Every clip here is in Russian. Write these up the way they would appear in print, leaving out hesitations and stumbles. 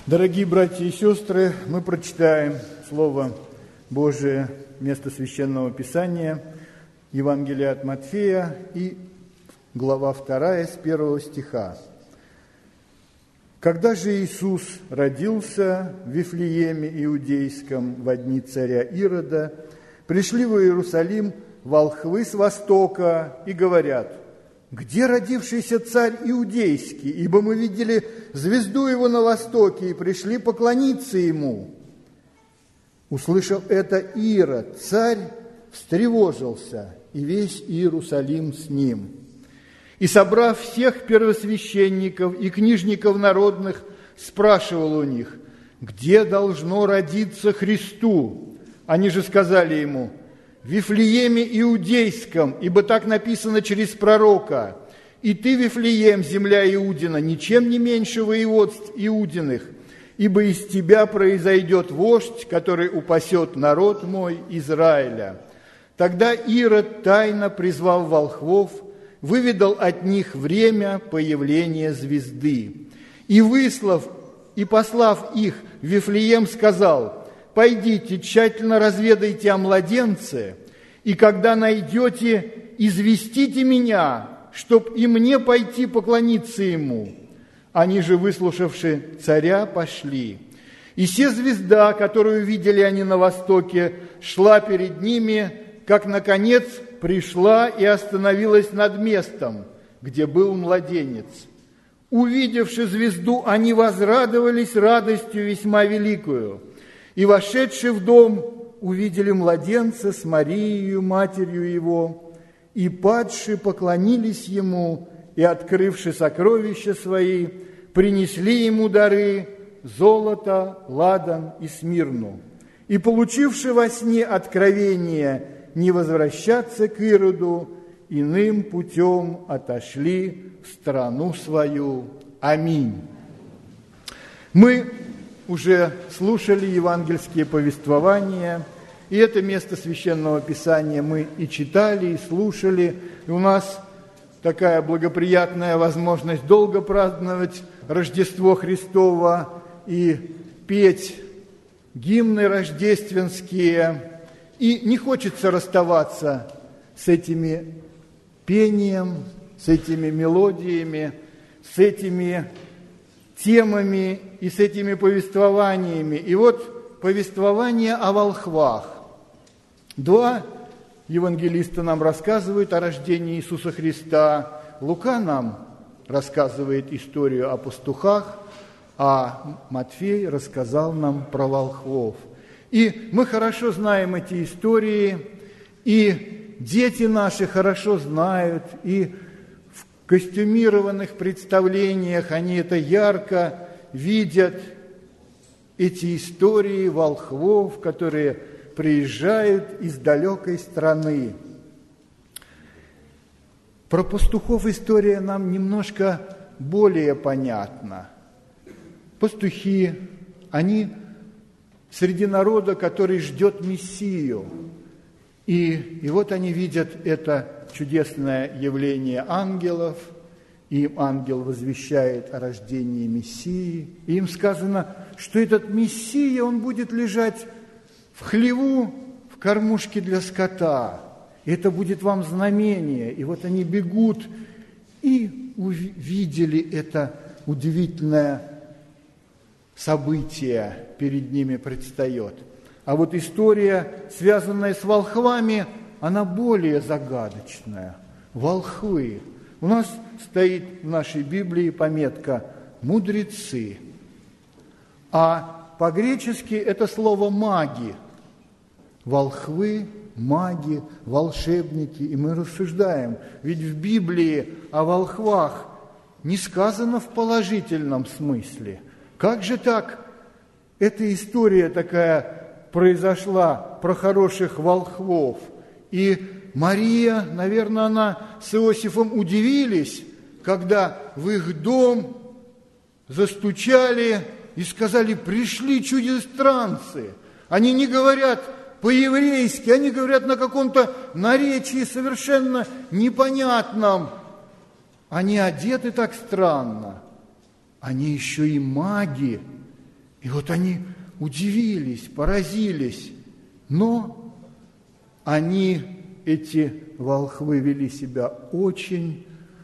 Дорогие братья и сестры, мы прочитаем Слово Божие, место Священного Писания, Евангелие от Матфея и глава 2 с 1 стиха. «Когда же Иисус родился в Вифлееме Иудейском во дни царя Ирода, пришли в Иерусалим волхвы с востока и говорят: где родившийся царь Иудейский? Ибо мы видели звезду его на востоке и пришли поклониться ему». Услышав это, Ирод, царь, встревожился, и весь Иерусалим с ним. И, собрав всех первосвященников и книжников народных, спрашивал у них: где должно родиться Христу? Они же сказали ему: в Вифлееме Иудейском, ибо так написано через пророка: «И ты, Вифлеем, земля Иудина, ничем не меньше воеводств Иудиных, ибо из тебя произойдет вождь, который упасет народ мой Израиля». Тогда Ирод, тайно призвав волхвов, выведал от них время появления звезды. И, послав их в Вифлеем, сказал: «Пойдите, тщательно разведайте о младенце, и когда найдете, известите меня, чтоб и мне пойти поклониться ему». Они же, выслушавши царя, пошли. И се звезда, которую видели они на востоке, шла перед ними, как, наконец, пришла и остановилась над местом, где был младенец. Увидевши звезду, они возрадовались радостью весьма великую. И, вошедши в дом, увидели младенца с Марией, матерью его, и, падши, поклонились ему, и, открывши сокровища свои, принесли ему дары: золото, ладан и смирну. И, получивши во сне откровение не возвращаться к Ироду, иным путем отошли в страну свою. Аминь. Мы уже слушали евангельские повествования, и это место Священного Писания мы и читали, и слушали. И у нас такая благоприятная возможность долго праздновать Рождество Христово и петь гимны рождественские. И не хочется расставаться с этими пением, с этими мелодиями, с этими темами и с этими повествованиями. И вот повествование о волхвах. Два евангелиста нам рассказывают о рождении Иисуса Христа. Лука нам рассказывает историю о пастухах, а Матфей рассказал нам про волхвов. И мы хорошо знаем эти истории, и дети наши хорошо знают, и в костюмированных представлениях они это ярко видят, эти истории волхвов, которые приезжают из далекой страны. Про пастухов история нам немножко более понятна. Пастухи, они среди народа, который ждет Мессию. И вот они видят это чудесное явление ангелов, и им ангел возвещает о рождении Мессии. И им сказано, что этот Мессия, он будет лежать в хлеву, в кормушке для скота. И это будет вам знамение. И вот они бегут и увидели это удивительное событие перед ними предстает. А вот история, связанная с волхвами, она более загадочная. Волхвы. У нас стоит в нашей Библии пометка «мудрецы». А по-гречески это слово «маги». Волхвы, маги, волшебники. И мы рассуждаем, ведь в Библии о волхвах не сказано в положительном смысле. Как же так? Эта история такая произошла про хороших волхвов. И Мария, наверное, она с Иосифом удивились, когда в их дом застучали и сказали: пришли чужестранцы. Они не говорят по-еврейски, они говорят на каком-то наречии совершенно непонятном. Они одеты так странно. Они еще и маги. И вот они удивились, поразились, но они, эти волхвы, вели себя очень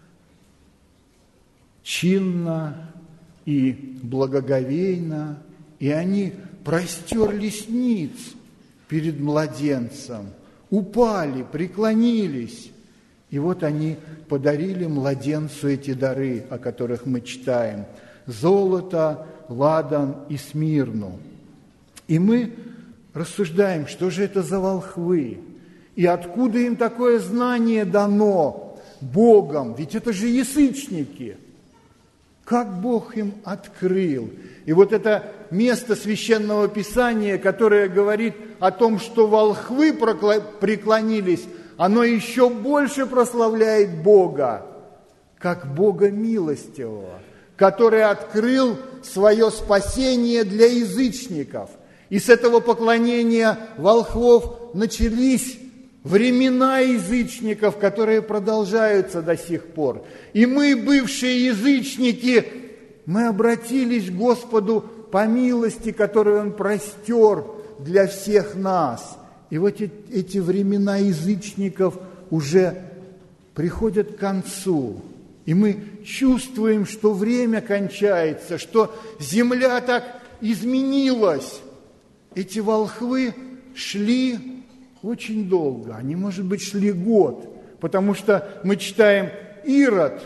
чинно и благоговейно, и они простерлись ниц перед младенцем, упали, преклонились. И вот они подарили младенцу эти дары, о которых мы читаем: золото, ладан и смирну. И мы рассуждаем, что же это за волхвы, и откуда им такое знание дано Богом, ведь это же язычники. Как Бог им открыл. И вот это место Священного Писания, которое говорит о том, что волхвы преклонились, оно еще больше прославляет Бога, как Бога милостивого, который открыл свое спасение для язычников. И с этого поклонения волхвов начались времена язычников, которые продолжаются до сих пор. И мы, бывшие язычники, мы обратились к Господу по милости, которую Он простер для всех нас. И вот эти времена язычников уже приходят к концу. И мы чувствуем, что время кончается, что земля так изменилась. Эти волхвы шли очень долго, они, может быть, шли год, потому что мы читаем: Ирод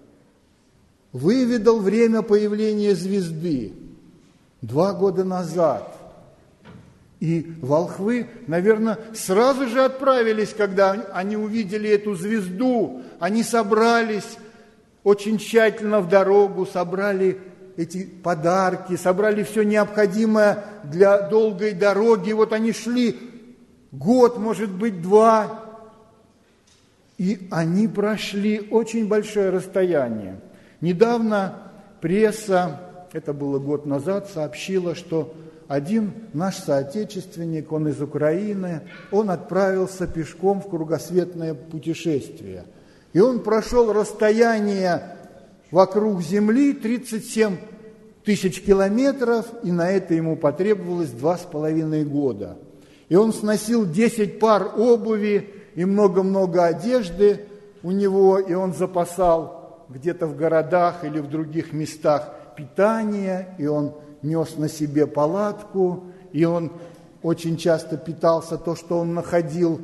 выведал время появления звезды 2 года назад. И волхвы, наверное, сразу же отправились, когда они увидели эту звезду. Они собрались очень тщательно в дорогу, собрали эти подарки, собрали все необходимое для долгой дороги. Вот они шли год, может быть, 2, и они прошли очень большое расстояние. Недавно пресса, это было год назад, сообщила, что один наш соотечественник, он из Украины, он отправился пешком в кругосветное путешествие. И он прошел расстояние вокруг Земли 37 тысяч километров, и на это ему потребовалось 2,5 года. И он сносил 10 пар обуви и много-много одежды у него, и он запасал где-то в городах или в других местах питание, и он нес на себе палатку, и он очень часто питался то, что он находил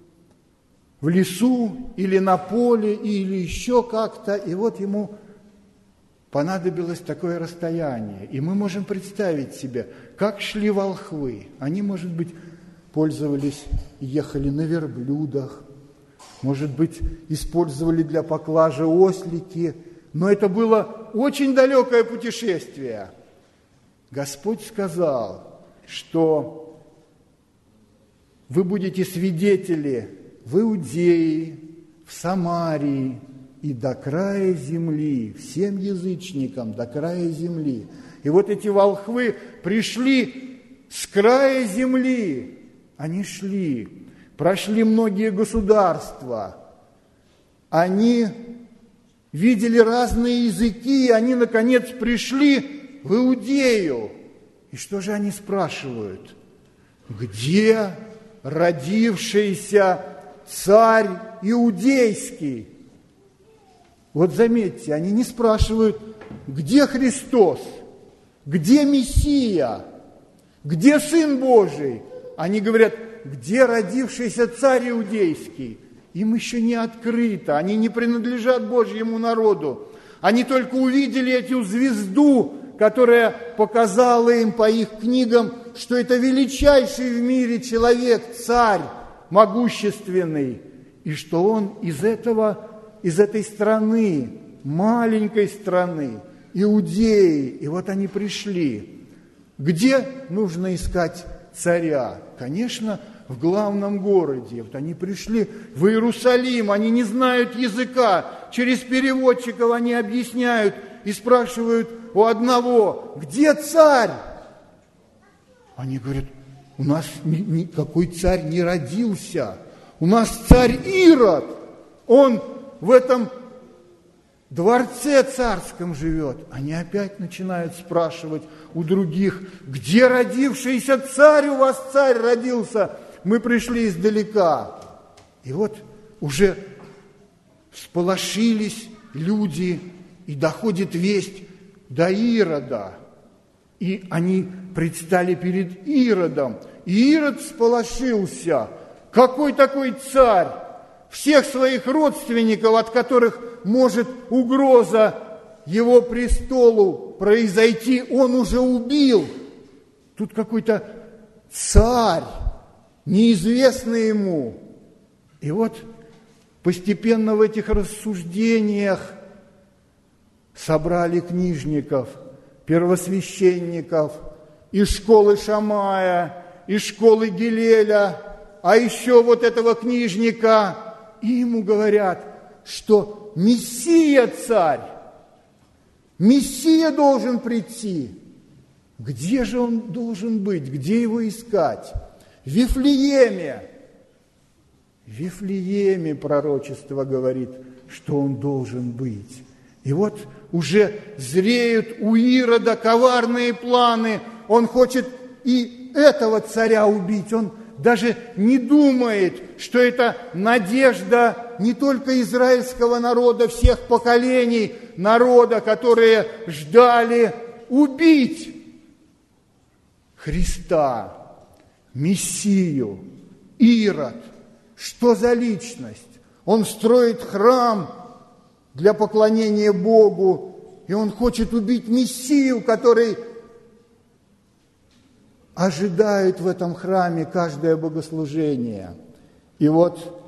в лесу или на поле, или еще как-то, и вот ему понадобилось такое расстояние. И мы можем представить себе, как шли волхвы. Они, может быть, пользовались и ехали на верблюдах, может быть, использовали для поклажи ослики, но это было очень далекое путешествие. Господь сказал, что вы будете свидетели в Иудее, в Самарии и до края земли, всем язычникам до края земли. И вот эти волхвы пришли с края земли, они шли, прошли многие государства, они видели разные языки, и они, наконец, пришли в Иудею. И что же они спрашивают? Где родившийся царь иудейский? Вот заметьте, они не спрашивают, где Христос, где Мессия, где Сын Божий. Они говорят, где родившийся царь иудейский? Им еще не открыто, они не принадлежат Божьему народу. Они только увидели эту звезду, которая показала им по их книгам, что это величайший в мире человек, царь, могущественный, и что он из этой страны, маленькой страны, Иудеи. И вот они пришли. Где нужно искать царя? Конечно, в главном городе. Вот они пришли в Иерусалим, они не знают языка, через переводчиков они объясняют и спрашивают у одного, где царь? Они говорят, у нас никакой царь не родился, у нас царь Ирод, он в этом дворце царском живет. Они опять начинают спрашивать у других: где родившийся царь у вас царь родился? Мы пришли издалека. И вот уже всполошились люди, и доходит весть до Ирода. И они предстали перед Иродом. И Ирод всполошился. Какой такой царь? Всех своих родственников, от которых может угроза его престолу произойти, он уже убил. Тут какой-то царь, неизвестный ему. И вот постепенно в этих рассуждениях собрали книжников, первосвященников, из школы Шамая, из школы Гилеля, а еще вот этого книжника, и ему говорят, что Мессия царь, Мессия должен прийти. Где же он должен быть? Где его искать? В Вифлееме. В Вифлееме пророчество говорит, что он должен быть. И вот уже зреют у Ирода коварные планы. Он хочет и этого царя убить. Он даже не думает, что это надежда не только израильского народа, всех поколений народа, которые ждали убить Христа, Мессию. Ирод, что за личность? Он строит храм для поклонения Богу, и он хочет убить Мессию, который ожидает в этом храме каждое богослужение. И вот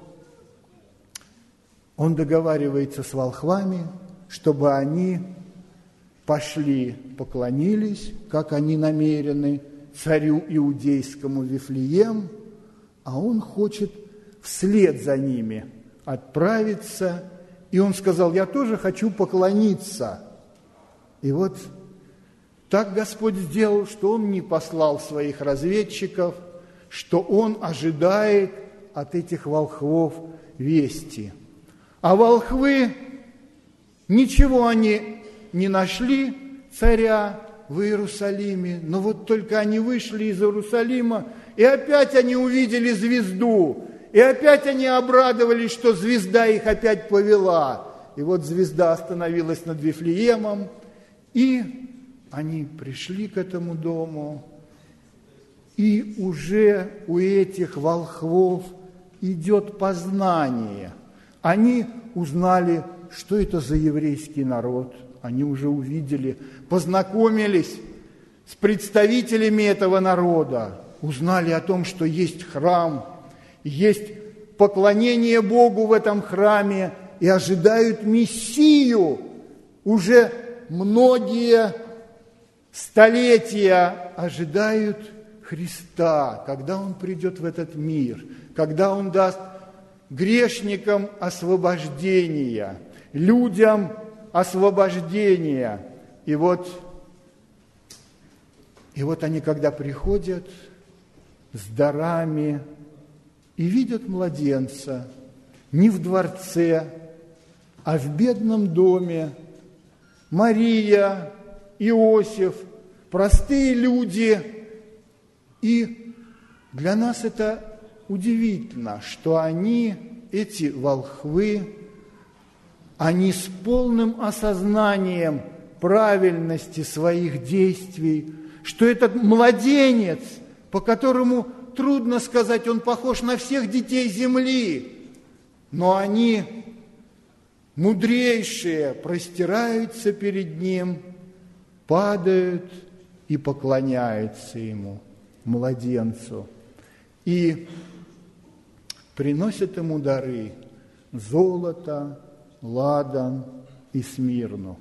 он договаривается с волхвами, чтобы они пошли, поклонились, как они намерены, царю иудейскому Вифлеем, а он хочет вслед за ними отправиться. И он сказал: я тоже хочу поклониться. И вот так Господь сделал, что Он не послал своих разведчиков, что Он ожидает от этих волхвов вести. А волхвы, ничего они не нашли царя в Иерусалиме, но вот только они вышли из Иерусалима, и опять они увидели звезду, и опять они обрадовались, что звезда их опять повела. И вот звезда остановилась над Вифлеемом, и они пришли к этому дому, и уже у этих волхвов идет познание. Они узнали, что это за еврейский народ. Они уже увидели, познакомились с представителями этого народа, узнали о том, что есть храм, есть поклонение Богу в этом храме, и ожидают Мессию. Уже многие столетия ожидают Христа, когда Он придет в этот мир, когда Он даст грешникам освобождение, людям освобождение. И вот они, когда приходят с дарами и видят младенца не в дворце, а в бедном доме, Мария, Иосиф, простые люди. И для нас это удивительно, что они, эти волхвы, они с полным осознанием правильности своих действий, что этот младенец, по которому трудно сказать, он похож на всех детей земли, но они мудрейшие простираются перед ним, падают и поклоняются ему, младенцу, и приносят ему дары: золото, ладан и смирну.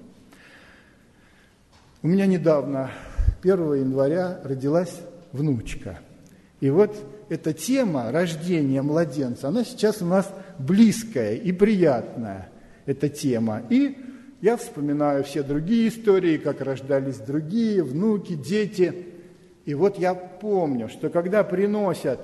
У меня недавно, 1 января, родилась внучка. И вот эта тема рождения младенца, она сейчас у нас близкая и приятная, эта тема. И я вспоминаю все другие истории, как рождались другие внуки, дети. И вот я помню, что когда приносят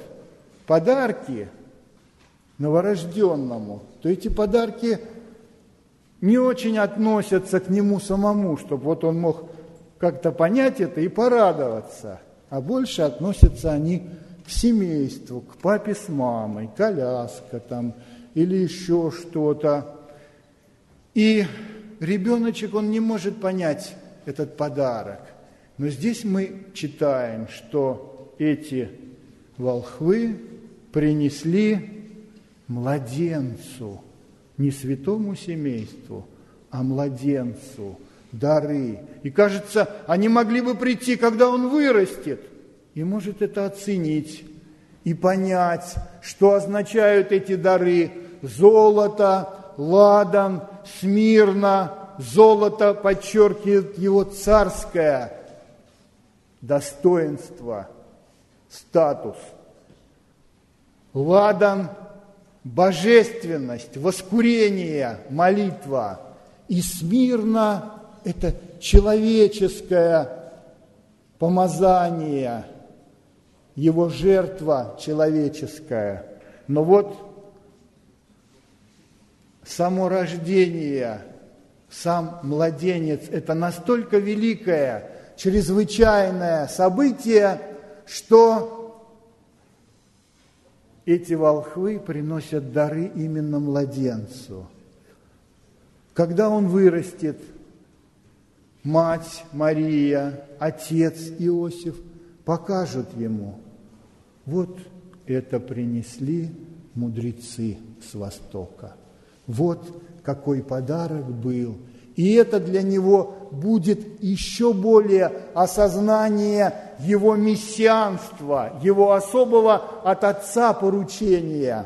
подарки новорожденному, то эти подарки не очень относятся к нему самому, чтобы вот он мог как-то понять это и порадоваться, а больше относятся они к семейству, к папе с мамой, коляска там или еще что-то. И ребеночек, он не может понять этот подарок. Но здесь мы читаем, что эти волхвы принесли младенцу, не святому семейству, а младенцу дары. И кажется, они могли бы прийти, когда он вырастет, и может это оценить и понять, что означают эти дары. Золото, ладан, смирно. Золото подчеркивает его царское достоинство, статус. Ладан – божественность, воскурение, молитва. И смирно – это человеческое помазание, его жертва человеческая. Но вот само рождение, сам младенец – это настолько великое, чрезвычайное событие, что эти волхвы приносят дары именно младенцу. Когда он вырастет, мать Мария, отец Иосиф покажут ему: вот это принесли мудрецы с Востока. Вот какой подарок был. И это для него будет еще более осознание его мессианства, его особого от Отца поручения.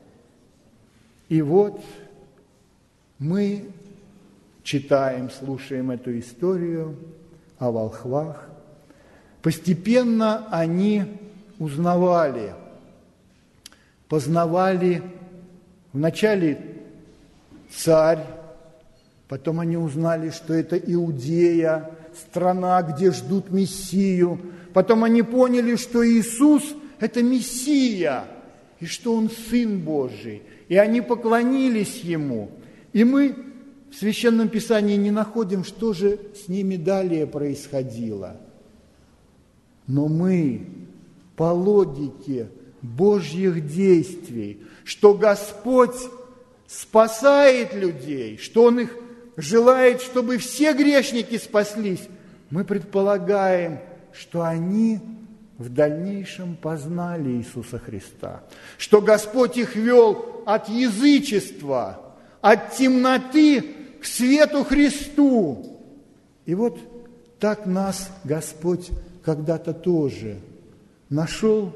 И вот мы читаем, слушаем эту историю о волхвах. Постепенно они узнавали, познавали вначале царь, потом они узнали, что это Иудея, страна, где ждут Мессию. Потом они поняли, что Иисус – это Мессия, и что Он Сын Божий. И они поклонились Ему. И мы в Священном Писании не находим, что же с ними далее происходило. Но мы по логике Божьих действий, что Господь спасает людей, что Он их желает, чтобы все грешники спаслись, мы предполагаем, что они в дальнейшем познали Иисуса Христа, что Господь их вел от язычества, от темноты к свету Христу. И вот так нас Господь когда-то тоже нашел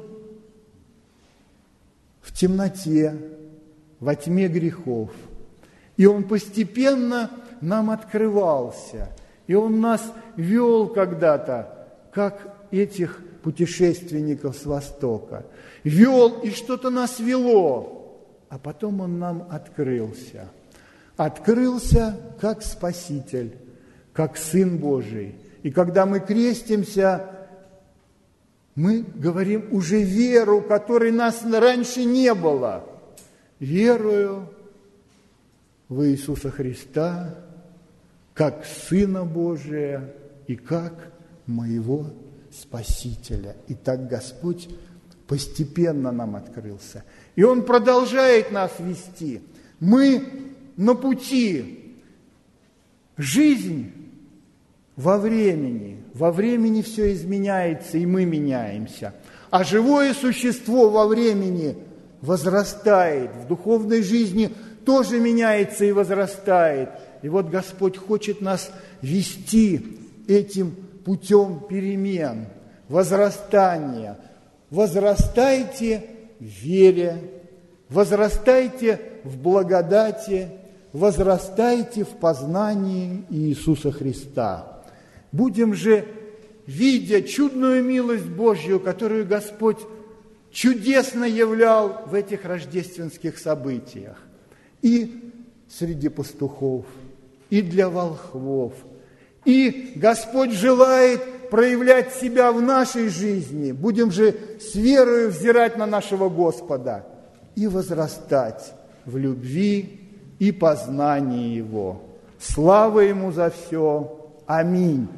в темноте, во тьме грехов. И Он постепенно нам открывался. И Он нас вел когда-то, как этих путешественников с Востока. Вел, и что-то нас вело. А потом Он нам открылся. Открылся как Спаситель, как Сын Божий. И когда мы крестимся, мы говорим уже веру, которой нас раньше не было. Верую в Иисуса Христа, как Сына Божия и как моего Спасителя. И так Господь постепенно нам открылся. И Он продолжает нас вести. Мы на пути. Жизнь во времени все изменяется, и мы меняемся. А живое существо во времени возрастает, в духовной жизни тоже меняется и возрастает. И вот Господь хочет нас вести этим путем перемен, возрастания. Возрастайте в вере, возрастайте в благодати, возрастайте в познании Иисуса Христа. Будем же, видя чудную милость Божью, которую Господь чудесно являл в этих рождественских событиях, и среди пастухов, и для волхвов, и Господь желает проявлять себя в нашей жизни. Будем же с верою взирать на нашего Господа и возрастать в любви, и познание Его. Слава Ему за все. Аминь.